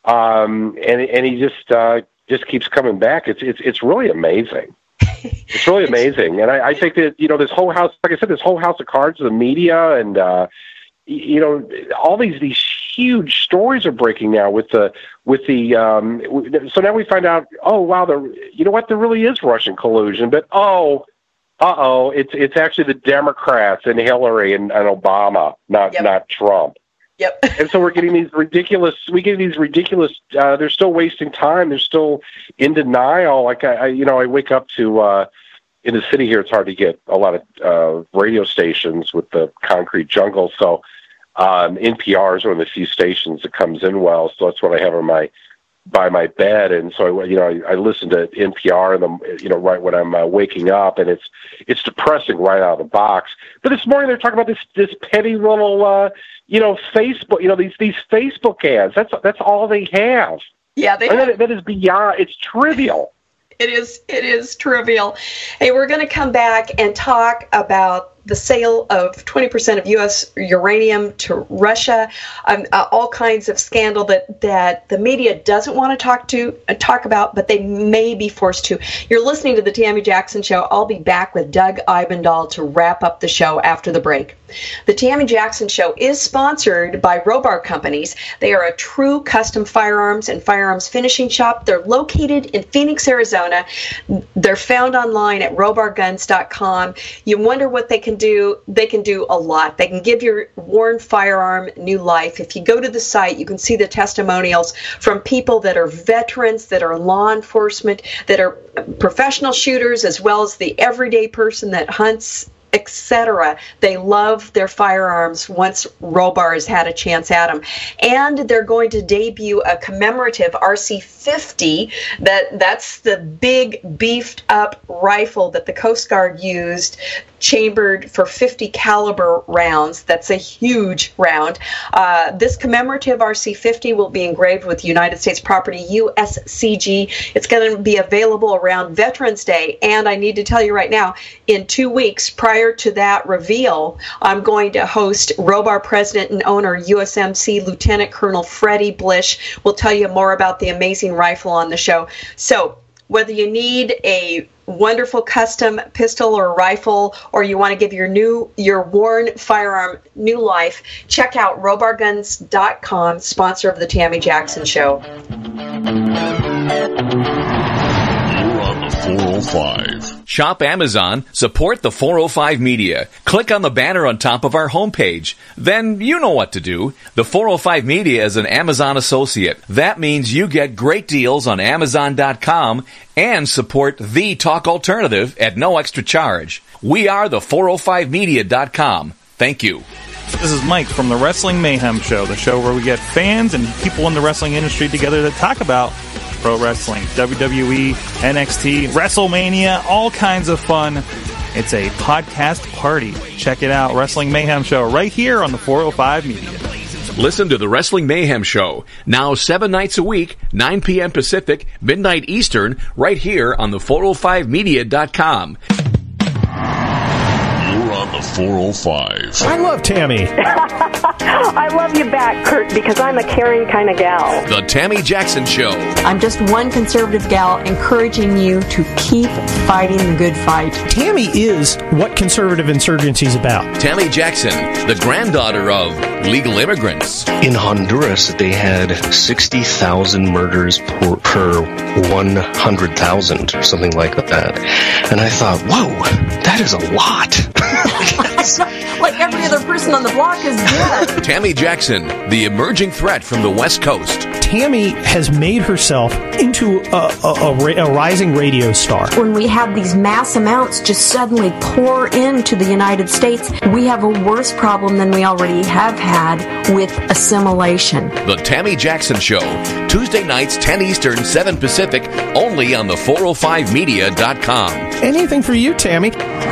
Um, and, and he just, uh, just keeps coming back. It's, it's, it's really amazing. It's really amazing. And I, I think that, you know, this whole house, like I said, this whole house of cards, the media and, uh, you know, all these these huge stories are breaking now with the with the. Um, so now we find out. Oh wow, there. You know what? There really is Russian collusion. But oh, uh oh, it's it's actually the Democrats and Hillary and, and Obama, not yep. not Trump. Yep. And so we're getting these ridiculous. We get these ridiculous. Uh, they're still wasting time. They're still in denial. Like I, I you know, I wake up to. Uh, in the city here, it's hard to get a lot of uh, radio stations with the concrete jungle. So um, N P R is one of the few stations that comes in well. So that's what I have on my by my bed. And so I, you know, I, I listen to N P R in the you know right when I'm uh, waking up, and it's it's depressing right out of the box. But this morning they're talking about this this petty little uh, you know Facebook you know these these Facebook ads. That's that's all they have. Yeah, they. And that, that is beyond. It's trivial. It is. It is trivial. Hey, we're going to come back and talk about the sale of twenty percent of U S uranium to Russia, um, uh, all kinds of scandal that, that the media doesn't want to talk to uh, talk about, but they may be forced to. You're listening to the Tammy Jackson Show. I'll be back with Doug Eibendahl to wrap up the show after the break. The Tammy Jackson Show is sponsored by Robar Companies. They are a true custom firearms and firearms finishing shop. They're located in Phoenix, Arizona. They're found online at robar guns dot com. You wonder what they can do. They can do a lot. They can give your worn firearm new life. If you go to the site, you can see the testimonials from people that are veterans, that are law enforcement, that are professional shooters, as well as the everyday person that hunts, et cetera. They love their firearms once Robar has had a chance at them. And they're going to debut a commemorative R C fifty. That, that's the big beefed up rifle that the Coast Guard used, chambered for fifty caliber rounds. That's a huge round. Uh, this commemorative R C fifty will be engraved with United States Property U S C G. It's going to be available around Veterans Day. And I need to tell you right now, in two weeks prior to that reveal, I'm going to host Robar President and owner U S M C Lieutenant Colonel Freddie Blish. We'll tell you more about the amazing rifle on the show. So whether you need a wonderful custom pistol or rifle, or you want to give your new your worn firearm new life, check out robar guns dot com, sponsor of the Tammy Jackson Show. You're on the four oh five. Shop Amazon, support the four oh five Media. Click on the banner on top of our homepage. Then you know what to do. The four oh five Media is an Amazon associate. That means you get great deals on Amazon dot com and support the talk alternative at no extra charge. We are the four oh five media dot com. Thank you. This is Mike from the Wrestling Mayhem Show, the show where we get fans and people in the wrestling industry together to talk about pro wrestling, W W E, N X T, WrestleMania, all kinds of fun. It's a podcast party. Check it out, Wrestling Mayhem Show, right here on the four oh five Media. Listen to the Wrestling Mayhem Show, now seven nights a week, nine p.m. Pacific, midnight Eastern, right here on the four oh five media dot com. You're on the four oh five. I love Tammy. I love you back, Kurt, because I'm a caring kind of gal. The Tammy Jackson Show. I'm just one conservative gal encouraging you to keep fighting the good fight. Tammy is what conservative insurgency is about. Tammy Jackson, the granddaughter of legal immigrants. In Honduras, they had sixty thousand murders per, per one hundred thousand, or something like that. And I thought, whoa, that is a lot. Like every other person on the block is dead. Tammy Jackson, the emerging threat from the West Coast. Tammy has made herself into a, a, a, a rising radio star. When we have these mass amounts just suddenly pour into the United States, we have a worse problem than we already have had with assimilation. The Tammy Jackson Show, Tuesday nights, ten Eastern, seven Pacific, only on the four oh five media dot com. Anything for you, Tammy.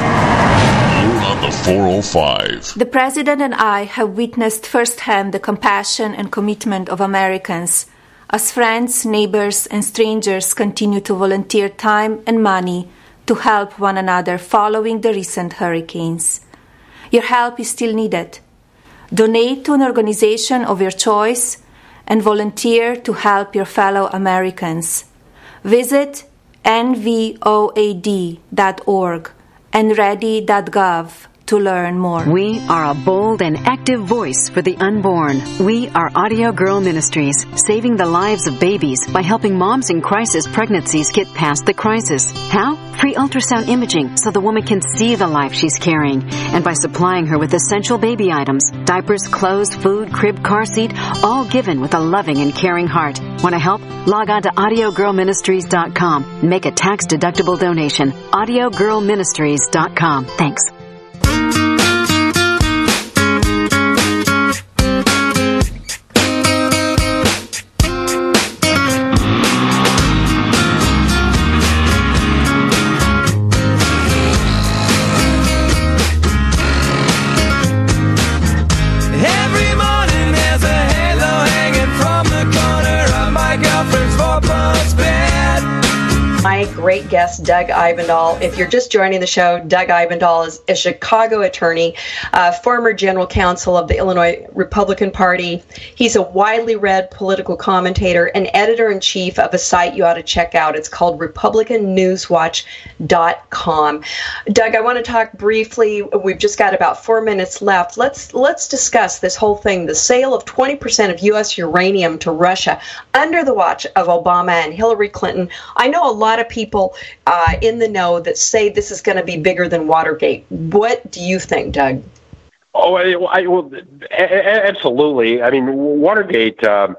The four oh five. The President and I have witnessed firsthand the compassion and commitment of Americans as friends, neighbors, and strangers continue to volunteer time and money to help one another following the recent hurricanes. Your help is still needed. Donate to an organization of your choice and volunteer to help your fellow Americans. Visit N V O A D dot org and ready dot gov to learn more. We are a bold and active voice for the unborn. We are Audio Girl Ministries, saving the lives of babies by helping moms in crisis pregnancies get past the crisis. How? Free ultrasound imaging so the woman can see the life she's carrying, and by supplying her with essential baby items, diapers, clothes, food, crib, car seat, all given with a loving and caring heart. Want to help? Log on to audio girl ministries dot com and make a tax-deductible donation. audio girl ministries dot com. Thanks. My great guest, Doug Ibendahl. If you're just joining the show, Doug Ibendahl is a Chicago attorney, uh, former general counsel of the Illinois Republican Party. He's a widely read political commentator and editor-in-chief of a site you ought to check out. It's called Republican News Watch dot com. Doug, I want to talk briefly. We've just got about four minutes left. Let's let's discuss this whole thing, the sale of twenty percent of U S uranium to Russia under the watch of Obama and Hillary Clinton. I know a lot of people uh, in the know that say this is going to be bigger than Watergate. What do you think, Doug? Oh, I, I, well, absolutely. I mean, Watergate, um,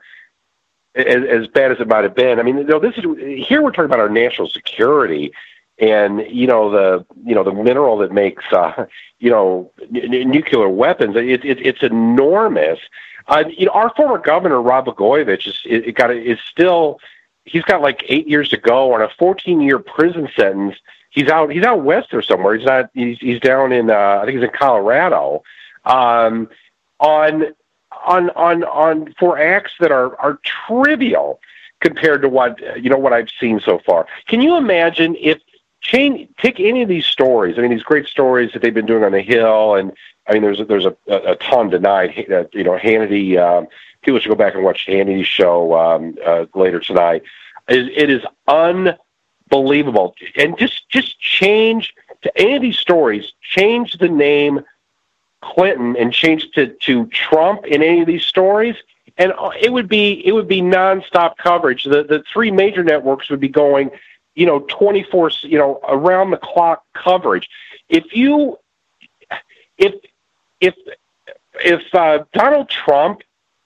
as, as bad as it might have been. I mean, you know, this is here we're talking about our national security, and you know the you know the mineral that makes uh, you know n- nuclear weapons. It, it, it's enormous. Uh, you know, our former governor Rod Blagojevich is it got is still. He's got like eight years to go on a fourteen-year prison sentence. He's out. He's out west or somewhere. He's not. He's, he's down in. Uh, I think he's in Colorado. Um, on on on on for acts that are are trivial compared to what you know what I've seen so far. Can you imagine if chain take any of these stories? I mean, these great stories that they've been doing on the Hill, and I mean, there's a, there's a, a ton tonight. You know, Hannity. Um, People should go back and watch Hannity's show um, uh, later tonight. It, it is unbelievable. And just just change to any of these stories, change the name Clinton and change to, to Trump in any of these stories, and it would be it would be nonstop coverage. The the three major networks would be going you know, twenty-four, you know, around the clock coverage. If you, if, if, if uh, Donald Trump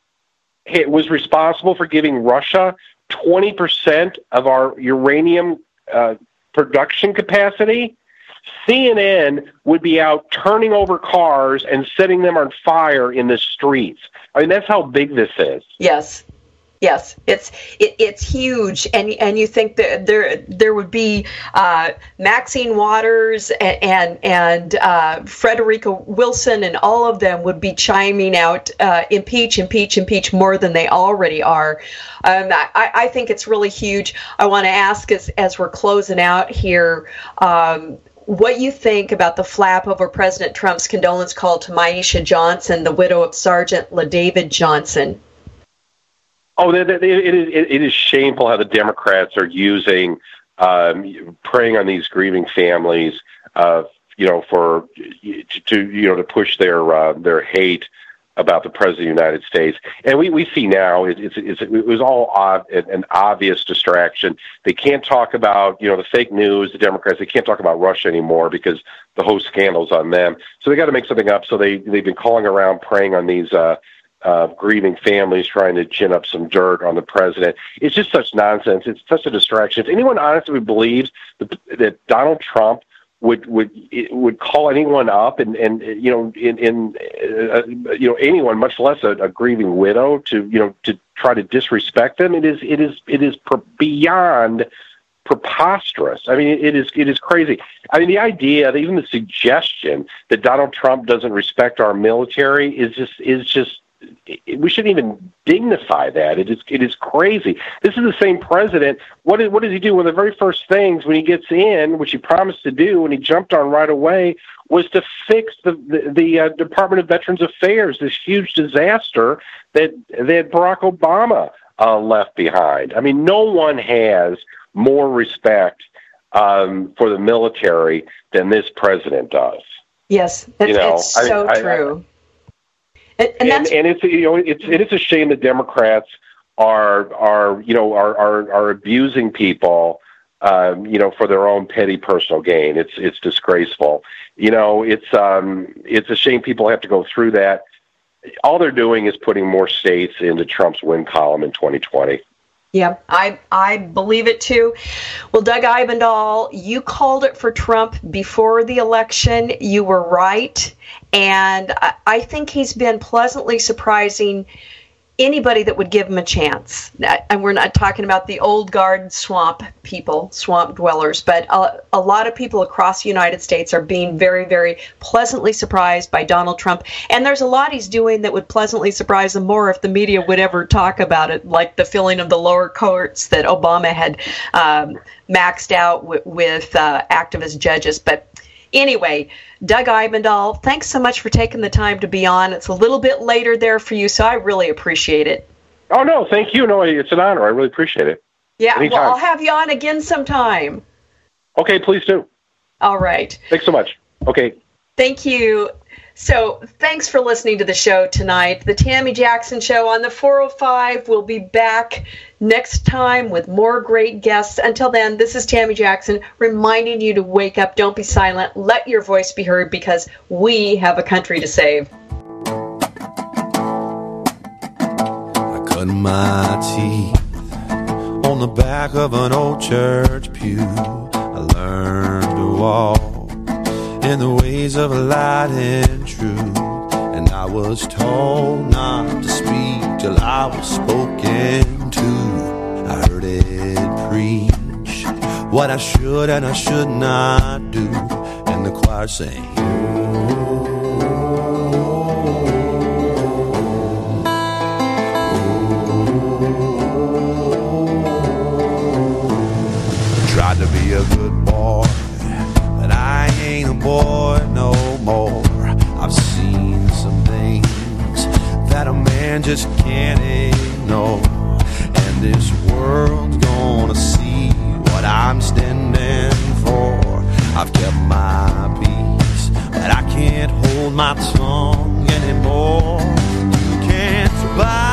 was responsible for giving Russia twenty percent of our uranium uh, production capacity, C N N would be out turning over cars and setting them on fire in the streets. I mean, that's how big this is. Yes. Yes, it's it, it's huge, and and you think that there there would be uh, Maxine Waters and and, and uh, Frederica Wilson and all of them would be chiming out uh, impeach, impeach, impeach more than they already are. Um, I, I think it's really huge. I want to ask as as we're closing out here. Um, what you think about the flap over President Trump's condolence call to Maisha Johnson, the widow of Sergeant LaDavid Johnson? Oh, it is, it is shameful how the Democrats are using, um, preying on these grieving families, uh, you know, for, to, you know, to push their, uh, their hate about the President of the United States. And we, we see now it, it's, it's, it was all ob- an obvious distraction. They can't talk about, you know, the fake news, the Democrats, they can't talk about Russia anymore because the whole scandal's on them. So they got to make something up. So they, they've been calling around, preying on these, uh, Uh, grieving families, trying to gin up some dirt on the president. It's just such nonsense. It's such a distraction. If anyone honestly believes that, that Donald Trump would would would call anyone up and and you know in in uh, you know anyone, much less a, a grieving widow, to you know to try to disrespect them, it is it is it is per- beyond preposterous. I mean, it is it is crazy. I mean, the idea, even the suggestion that Donald Trump doesn't respect our military is just is just. We shouldn't even dignify that. It is it is crazy. This is the same president. What is, what does he do? One of the very first things when he gets in, which he promised to do and he jumped on right away, was to fix the the, the uh, Department of Veterans Affairs, this huge disaster that that Barack Obama uh, left behind. I mean, no one has more respect um, for the military than this president does. Yes, that's, you know, it's so I, true. I, I, And, and, and, and it's you know it's it is a shame that Democrats are are you know are are, are abusing people um, you know for their own petty personal gain. It's it's disgraceful. You know it's um it's a shame people have to go through that. All they're doing is putting more states into Trump's win column in twenty twenty. Yeah, I I believe it too. Well, Doug Eibendahl, you called it for Trump before the election. You were right. And I, I think he's been pleasantly surprising anybody that would give him a chance. And we're not talking about the old guard swamp people, swamp dwellers, but a, a lot of people across the United States are being very, very pleasantly surprised by Donald Trump. And there's a lot he's doing that would pleasantly surprise them more if the media would ever talk about it, like the filling of the lower courts that Obama had um, maxed out w- with uh, activist judges. But anyway, Doug Eibendahl, thanks so much for taking the time to be on. It's a little bit later there for you, so I really appreciate it. Oh, no, thank you. No, it's an honor. I really appreciate it. Yeah, Anytime. Well, I'll have you on again sometime. Okay, please do. All right. Thanks so much. Okay. Thank you. So thanks for listening to the show tonight. The Tammy Jackson Show on the four oh five. We'll be back next time with more great guests. Until then, this is Tammy Jackson reminding you to wake up. Don't be silent. Let your voice be heard because we have a country to save. I cut my teeth on the back of an old church pew. I learned to walk in the ways of light and truth, and I was told not to speak till I was spoken to. I heard it preach what I should and I should not do, and the choir sang, tried to be a good boy, but I ain't a boy no more. I've seen some things that a man just can't ignore, and this world's gonna see what I'm standing for. I've kept my peace, but I can't hold my tongue anymore. You can't buy